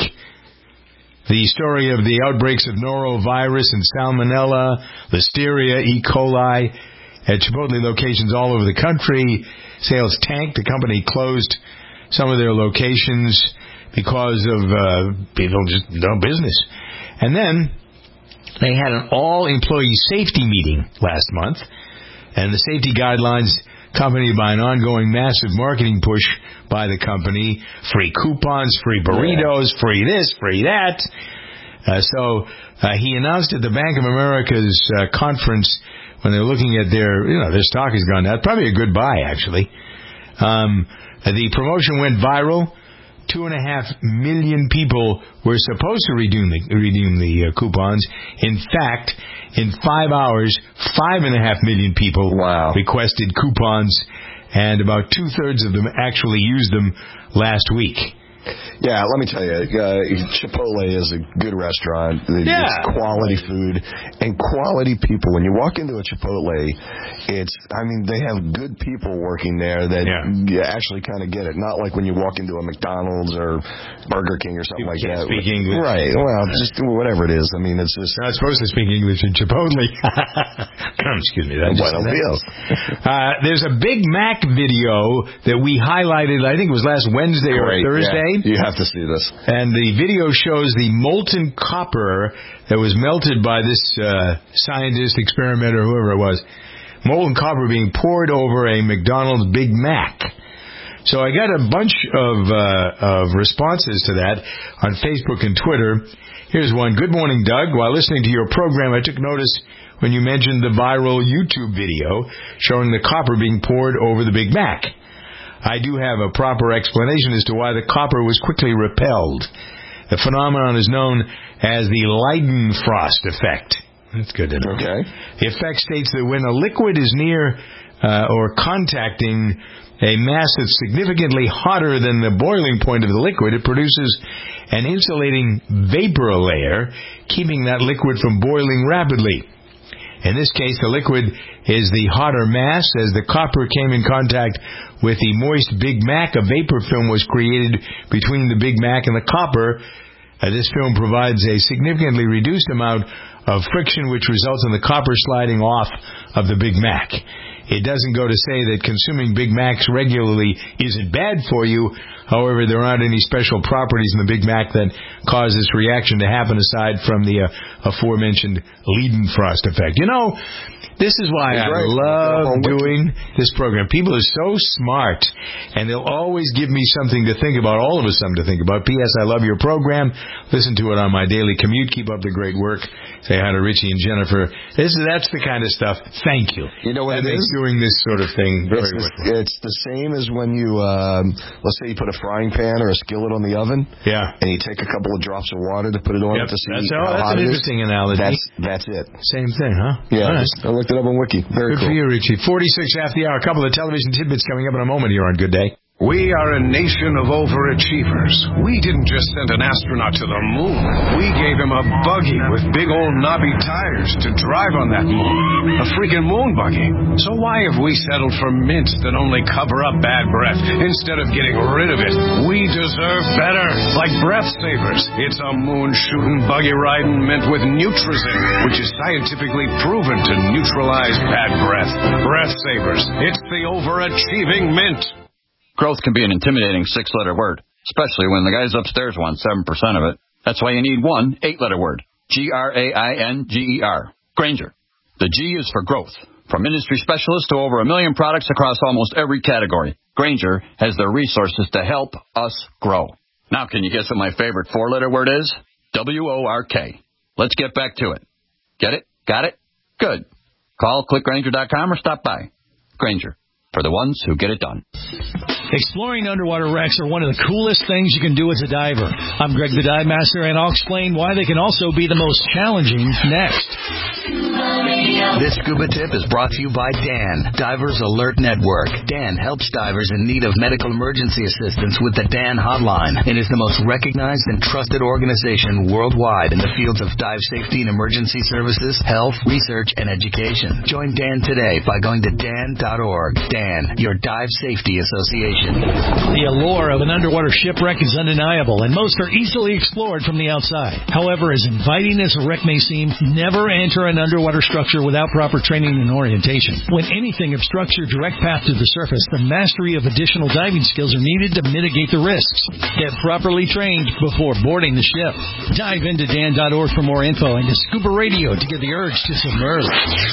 The story of the outbreaks of norovirus and salmonella, listeria, E. coli at Chipotle locations all over the country. Sales tanked. The company closed some of their locations because of uh, people just no business. And then they had an all-employee safety meeting last month, and the safety guidelines accompanied by an ongoing massive marketing push by the company. Free coupons, free burritos, free this, free that. Uh, so uh, he announced at the Bank of America's uh, conference when they're looking at their, you know, their stock has gone down. Probably a good buy, actually. Um, the promotion went viral. Two and a half million people were supposed to redeem the, redeem the uh, coupons. In fact, in five hours, five and a half million people wow. requested coupons, and about two-thirds of them actually used them last week. Yeah, let me tell you, uh, Chipotle is a good restaurant. Yeah. It's quality food and quality people. When you walk into a Chipotle, it's, I mean, they have good people working there that yeah. actually kind of get it. Not like when you walk into a McDonald's or Burger King or something you like can't that. Speak English. Right. Well, just whatever it is. I mean, it's just... You're not supposed to speak English in Chipotle. Excuse me. That bueno Dios. uh, there's a Big Mac video that we highlighted, I think it was last Wednesday Great. or Thursday. Yeah. You have to see this. And the video shows the molten copper that was melted by this uh, scientist, experimenter, whoever it was, molten copper being poured over a McDonald's Big Mac. So I got a bunch of, uh, of responses to that on Facebook and Twitter. Here's one. Good morning, Doug. While listening to your program, I took notice when you mentioned the viral YouTube video showing the copper being poured over the Big Mac. I do have a proper explanation as to why the copper was quickly repelled. The phenomenon is known as the Leidenfrost effect. That's good to know. Okay. The effect states that when a liquid is near uh, or contacting a mass that's significantly hotter than the boiling point of the liquid, it produces an insulating vapor layer, keeping that liquid from boiling rapidly. In this case, the liquid is the hotter mass. As the copper came in contact with the moist Big Mac, a vapor film was created between the Big Mac and the copper. Uh, this film provides a significantly reduced amount of friction, which results in the copper sliding off of the Big Mac. It doesn't go to say that consuming Big Macs regularly isn't bad for you. However, there aren't any special properties in the Big Mac that cause this reaction to happen aside from the uh, aforementioned Leidenfrost effect. You know, this is why I right. love doing this program. People are so smart, and they'll always give me something to think about, all of us something to think about. P S. I love your program. Listen to it on my daily commute. Keep up the great work. Say hi to Richie and Jennifer. This is, that's the kind of stuff. Thank you. You know what that it makes is? Doing this sort of thing very it's, much. the, it's the same as when you, um, let's say you put a frying pan or a skillet on the oven. Yeah. And you take a couple of drops of water to put it on Yep, it to see that's, how oh, that's hot an it is. interesting analogy. That's, that's it. Same thing, huh? Yeah, All right. just, I looked it up on Wiki. Very Good cool. for you, Richie. forty-six after the hour. A couple of television tidbits coming up in a moment here on Good Day. We are a nation of overachievers. We didn't just send an astronaut to the moon. We gave him a buggy with big old knobby tires to drive on that moon. A freaking moon buggy. So why have we settled for mints that only cover up bad breath instead of getting rid of it? We deserve better. Like Breath Savers. It's a moon-shooting, buggy-riding mint with Nutrizin, which is scientifically proven to neutralize bad breath. Breath Savers. It's the overachieving mint. Growth can be an intimidating six-letter word, especially when the guys upstairs want seven percent of it. That's why you need one eight-letter word. G R A I N G E R. Grainger. The G is for growth. From industry specialists to over a million products across almost every category, Grainger has the resources to help us grow. Now, can you guess what my favorite four-letter word is? W O R K. Let's get back to it. Get it? Got it? Good. Call click grainger dot com or stop by. Grainger. For the ones who get it done. Exploring underwater wrecks are one of the coolest things you can do as a diver. I'm Greg the Dive Master, and I'll explain why they can also be the most challenging next. This scuba tip is brought to you by Dan, Divers Alert Network. Dan helps divers in need of medical emergency assistance with the Dan Hotline and is the most recognized and trusted organization worldwide in the fields of dive safety and emergency services, health, research, and education. Join Dan today by going to dan dot org. Dan, your dive safety association. The allure of an underwater shipwreck is undeniable, and most are easily explored from the outside. However, as inviting as a wreck may seem, never enter an underwater structure without proper training and orientation. When anything obstructs your direct path to the surface, the mastery of additional diving skills are needed to mitigate the risks. Get properly trained before boarding the ship. Dive into dan dot org for more info and to Scuba Radio to get the urge to submerge.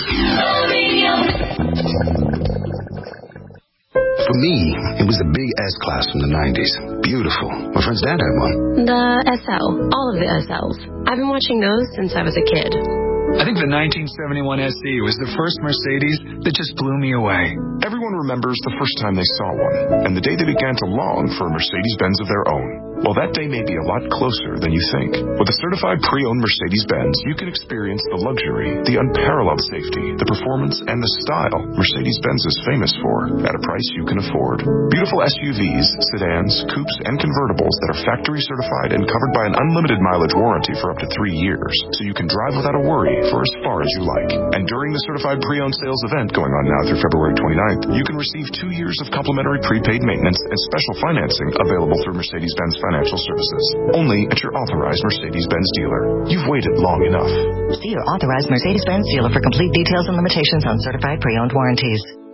For me, it was the big S class from the nineties. Beautiful. My friend's dad had one. The S L. All of the S Ls. I've been watching those since I was a kid. I think the nineteen seventy-one S E was the first Mercedes that just blew me away. Everyone remembers the first time they saw one, and the day they began to long for a Mercedes-Benz of their own. Well, that day may be a lot closer than you think. With a certified pre-owned Mercedes-Benz, you can experience the luxury, the unparalleled safety, the performance, and the style Mercedes-Benz is famous for at a price you can afford. Beautiful S U Vs, sedans, coupes, and convertibles that are factory certified and covered by an unlimited mileage warranty for up to three years, so you can drive without a worry for as far as you like. And during the certified pre-owned sales event going on now through February twenty-ninth, you can receive two years of complimentary prepaid maintenance and special financing available through Mercedes-Benz Financial Services. Only at your authorized Mercedes-Benz dealer. You've waited long enough. See your authorized Mercedes-Benz dealer for complete details and limitations on certified pre-owned warranties.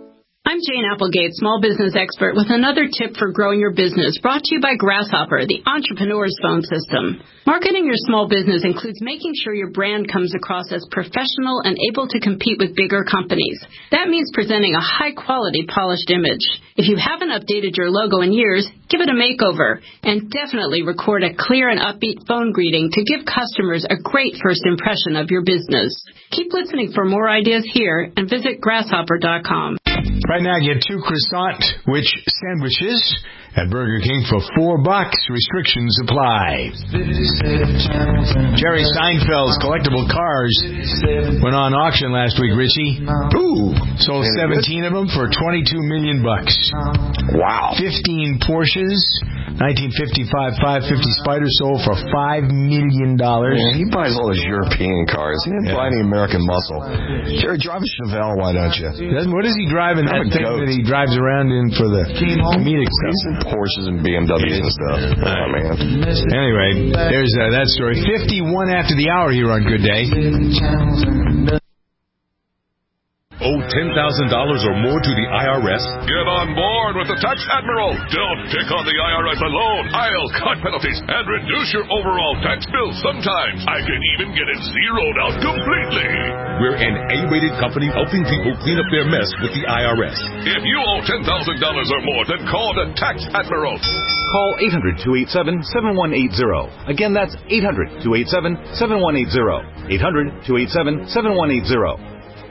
I'm Jane Applegate, small business expert, with another tip for growing your business, brought to you by Grasshopper, the entrepreneur's phone system. Marketing your small business includes making sure your brand comes across as professional and able to compete with bigger companies. That means presenting a high-quality, polished image. If you haven't updated your logo in years, give it a makeover, and definitely record a clear and upbeat phone greeting to give customers a great first impression of your business. Keep listening for more ideas here and visit grasshopper dot com. Right now, get two croissant which sandwiches at Burger King for four bucks. Restrictions apply. Jerry Seinfeld's collectible cars went on auction last week, Richie. Ooh. Sold seventeen of them for twenty-two million bucks. Wow. fifteen Porsches, nineteen fifty-five five fifty Spider sold for five million dollars. Yeah, he buys all those European cars. He didn't Yeah. buy any American muscle. Jerry, drive a Chevelle, why don't you? Doesn't, what does he drive in that thing that he drives around in for the comedic stuff? He's in Porsches and B M Ws and stuff. Oh, man. Anyway, there's uh, that story. fifty-one after the hour here on Good Day. Owe ten thousand dollars or more to the I R S? Get on board with the Tax Admiral. Don't pick on the I R S alone. I'll cut penalties and reduce your overall tax bill. Sometimes I can even get it zeroed out completely. We're an A-rated company helping people clean up their mess with the I R S. If you owe ten thousand dollars or more, then call the Tax Admiral. Call eight hundred, two eight seven, seven one eight zero. Again, that's eight hundred, two eight seven, seven one eight zero. eight hundred, two eight seven, seven one eight zero.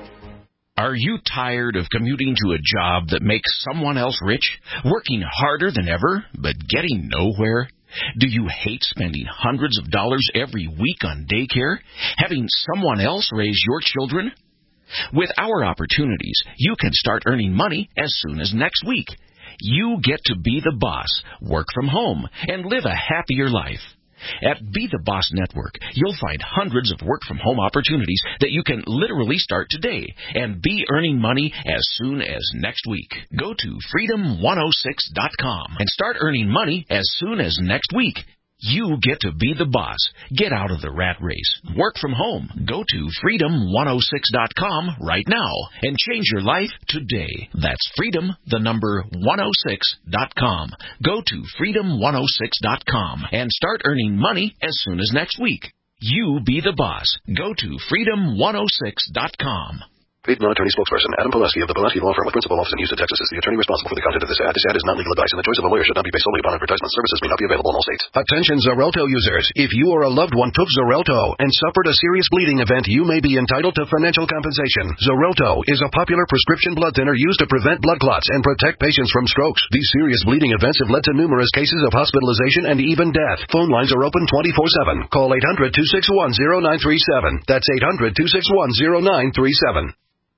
Are you tired of commuting to a job that makes someone else rich, working harder than ever, but getting nowhere? Do you hate spending hundreds of dollars every week on daycare, having someone else raise your children? With our opportunities, you can start earning money as soon as next week. You get to be the boss, work from home, and live a happier life. At Be the Boss Network, you'll find hundreds of work-from-home opportunities that you can literally start today and be earning money as soon as next week. Go to freedom one oh six dot com and start earning money as soon as next week. You get to be the boss. Get out of the rat race. Work from home. Go to freedom one oh six dot com right now and change your life today. That's freedom, the number one oh six dot com. Go to freedom one oh six dot com and start earning money as soon as next week. You be the boss. Go to freedom one oh six dot com. Paid non-attorney spokesperson Adam Pileski of the Pileski Law Firm with principal office in Houston, Texas is the attorney responsible for the content of this ad. This ad is not legal advice, and the choice of a lawyer should not be based solely upon advertisement. Services may not be available in all states. Attention Xarelto users. If you or a loved one took Xarelto and suffered a serious bleeding event, you may be entitled to financial compensation. Xarelto is a popular prescription blood thinner used to prevent blood clots and protect patients from strokes. These serious bleeding events have led to numerous cases of hospitalization and even death. Phone lines are open twenty-four seven. Call eight hundred, two six one, zero nine three seven. That's eight hundred, two six one, zero nine three seven.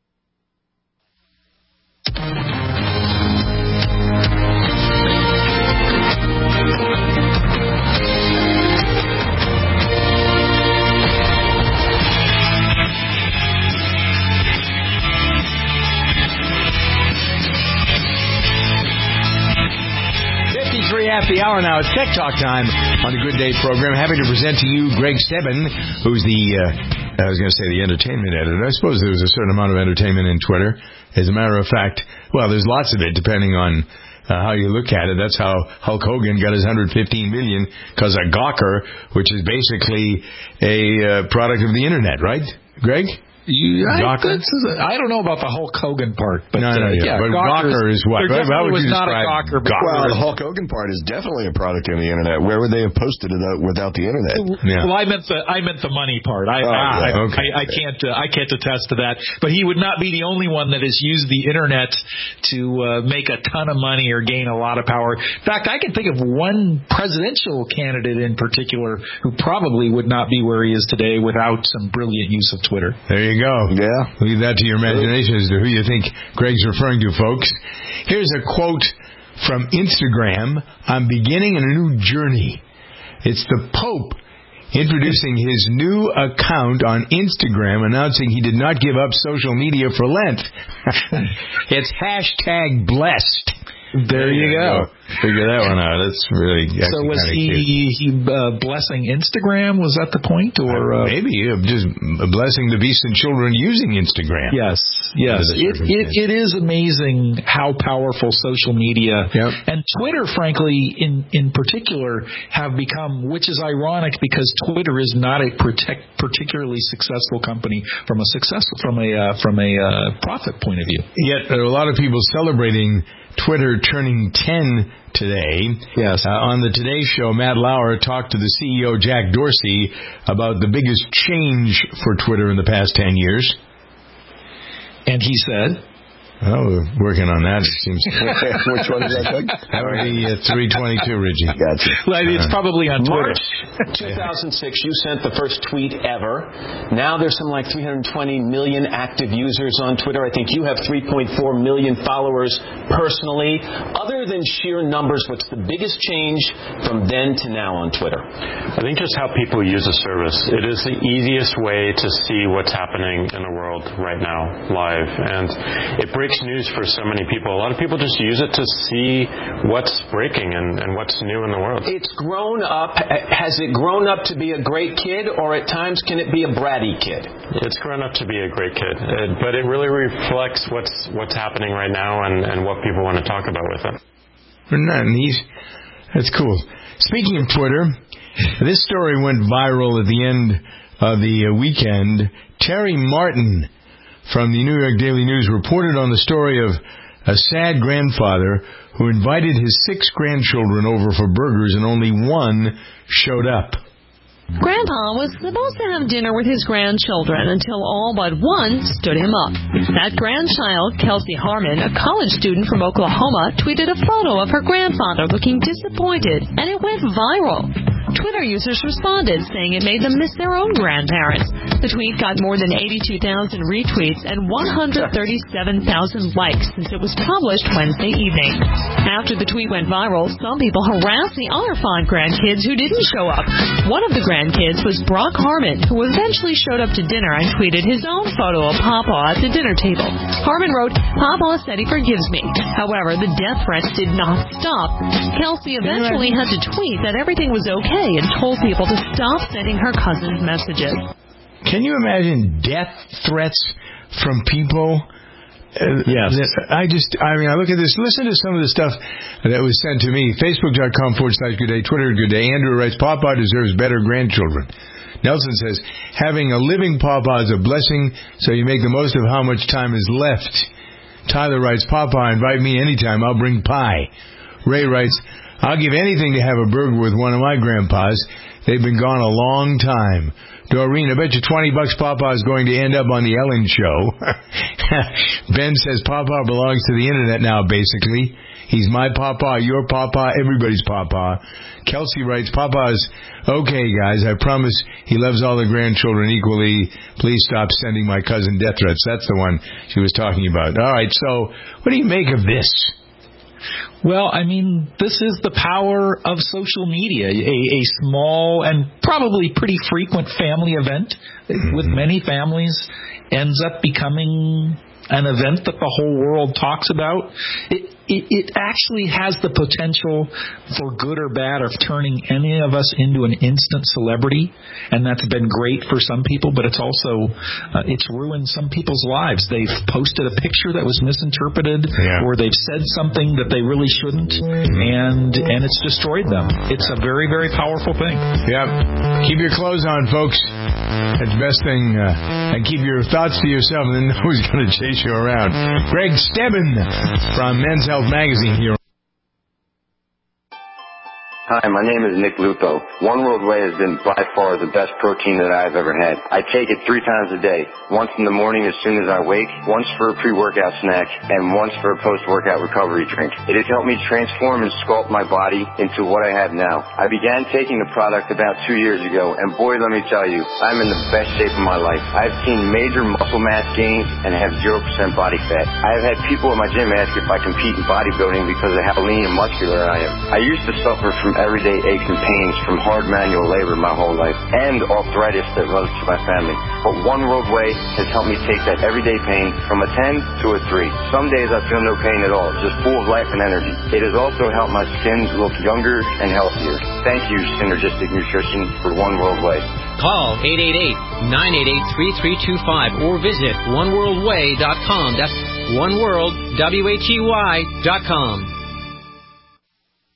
fifty-three after the hour now. It's Tech Talk time on the Good Day program. Happy to present to you Greg Stebbin, who's the, uh, I was going to say the entertainment editor. I suppose there was a certain amount of entertainment in Twitter. As a matter of fact, well, there's lots of it depending on uh, how you look at it. That's how Hulk Hogan got his one hundred fifteen million dollars because of Gawker, which is basically a uh, product of the Internet, right, Greg? You, I, I don't know about the Hulk Hogan part, but no, no, uh, yeah, yeah, but Gawker, Gawker is what? There How definitely would was you not a describe Gawker. Gawker? Well, the Hulk Hogan part is definitely a product of the Internet. Where would they have posted it without the Internet? Yeah. Well, I meant the I meant the money part. I oh, I, yeah. I, okay. I, I can't uh, I can't attest to that. But he would not be the only one that has used the Internet to uh, make a ton of money or gain a lot of power. In fact, I can think of one presidential candidate in particular who probably would not be where he is today without some brilliant use of Twitter. There you go. Yeah, leave that to your imagination as to who you think Greg's referring to, folks. Here's a quote from Instagram. I'm beginning a new journey. It's the Pope introducing his new account on Instagram, announcing he did not give up social media for Lent. It's hashtag blessed. There you go. Figure that one out. That's really so. Was he he uh, blessing Instagram? Was that the point, or uh, maybe uh, just blessing the beasts and children using Instagram? Yes, yes. It, it it is amazing how powerful social media yep. and Twitter, frankly, in in particular, have become. Which is ironic because Twitter is not a protect, particularly successful company from a successful from a uh, from a uh, profit point of view. Yet there are a lot of people celebrating Twitter turning ten today. Yes. Uh, on the Today Show, Matt Lauer talked to the C E O, Jack Dorsey, about the biggest change for Twitter in the past ten years. And he said... Oh, we're working on that, it seems. Which one is that, Doug? That would be uh, three twenty-two, Reggie. Gotcha. Well, it's probably on Twitter. March two thousand six, you sent the first tweet ever. Now there's something like three hundred twenty million active users on Twitter. I think you have three point four million followers personally. Other than sheer numbers, what's the biggest change from then to now on Twitter? I think just how people use the service. It is the easiest way to see what's happening in the world right now, live. And it breaks news for so many people. A lot of people just use it to see what's breaking and, and what's new in the world. It's grown up. Has it grown up to be a great kid, or at times can it be a bratty kid? It's grown up to be a great kid, it, but it really reflects what's what's happening right now and, and what people want to talk about with it. Nice. That's cool. Speaking of Twitter, this story went viral at the end of the weekend. Terry Martin from the New York Daily News reported on the story of a sad grandfather who invited his six grandchildren over for burgers and only one showed up. Grandpa was supposed to have dinner with his grandchildren until all but one stood him up. That grandchild, Kelsey Harmon, a college student from Oklahoma, tweeted a photo of her grandfather looking disappointed, and it went viral. Twitter users responded, saying it made them miss their own grandparents. The tweet got more than eighty-two thousand retweets and one hundred thirty-seven thousand likes since it was published Wednesday evening. After the tweet went viral, some people harassed the other five grandkids who didn't show up. One of the grandkids was Brock Harmon, who eventually showed up to dinner and tweeted his own photo of Papa at the dinner table. Harmon wrote, "Papa said he forgives me." However, the death threats did not stop. Kelsey eventually had to tweet that everything was okay and told people to stop sending her cousins messages. Can you imagine death threats from people? Uh, yes. I just, I mean, I look at this, listen to some of the stuff that was sent to me. Facebook.com forward slash good day, Twitter good day. Andrew writes, Papa deserves better grandchildren. Nelson says, having a living Papa is a blessing, so you make the most of how much time is left. Tyler writes, Papa, invite me anytime, I'll bring pie. Ray writes, I'll give anything to have a burger with one of my grandpas. They've been gone a long time. Doreen, I bet you twenty bucks Papa is going to end up on the Ellen Show. Ben says Papa belongs to the internet now, basically. He's my Papa, your Papa, everybody's Papa. Kelsey writes, Papa's okay, guys. I promise he loves all the grandchildren equally. Please stop sending my cousin death threats. That's the one she was talking about. All right, so what do you make of this? Well, I mean, this is the power of social media. A, a small and probably pretty frequent family event with many families ends up becoming an event that the whole world talks about. It, it, it actually has the potential, for good or bad, of turning any of us into an instant celebrity, and that's been great for some people, but it's also, uh, it's ruined some people's lives. They've posted a picture that was misinterpreted, yeah. or they've said something that they really shouldn't, and and it's destroyed them. It's a very, very powerful thing. Yeah. Keep your clothes on, folks. That's the best thing. Uh, and keep your thoughts to yourself, and then no one's going to chase you around. Greg Stebbin from Men's Health Magazine here. Hi, my name is Nick Lupo. One World Whey has been by far the best protein that I've ever had. I take it three times a day. Once in the morning as soon as I wake, once for a pre-workout snack, and once for a post-workout recovery drink. It has helped me transform and sculpt my body into what I have now. I began taking the product about two years ago, and boy, let me tell you, I'm in the best shape of my life. I've seen major muscle mass gains and have zero percent body fat. I have had people at my gym ask if I compete in bodybuilding because of how lean and muscular I am. I used to suffer from everyday aches and pains from hard manual labor my whole life, and arthritis that runs through my family. But One World Way has helped me take that everyday pain from a ten to a three. Some days I feel no pain at all, just full of life and energy. It has also helped my skin look younger and healthier. Thank you, Synergistic Nutrition, for One World Way. Call eight eight eight, nine eight eight, three three two five or visit one world way dot com. That's one world, W H E Y dot com.